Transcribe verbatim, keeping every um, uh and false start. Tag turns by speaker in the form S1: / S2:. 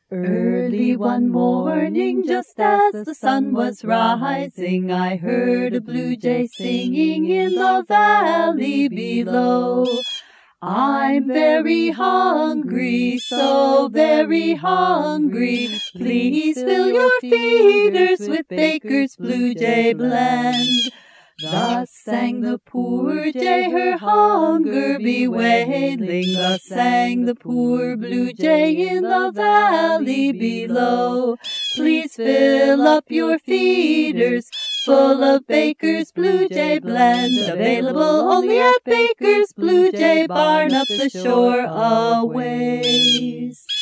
S1: Early one morning, just as the sun was rising, I heard a blue jay singing in the valley below. I'm very hungry, so very hungry. Please fill your feeders with Baker's Blue Jay blend. Thus sang the poor jay, her hunger bewailing. Thus sang the poor blue jay in the valley below. Please fill up your feeders full of Baker's Blue Jay blend, available only at Baker's Blue Jay barn up the shore a ways.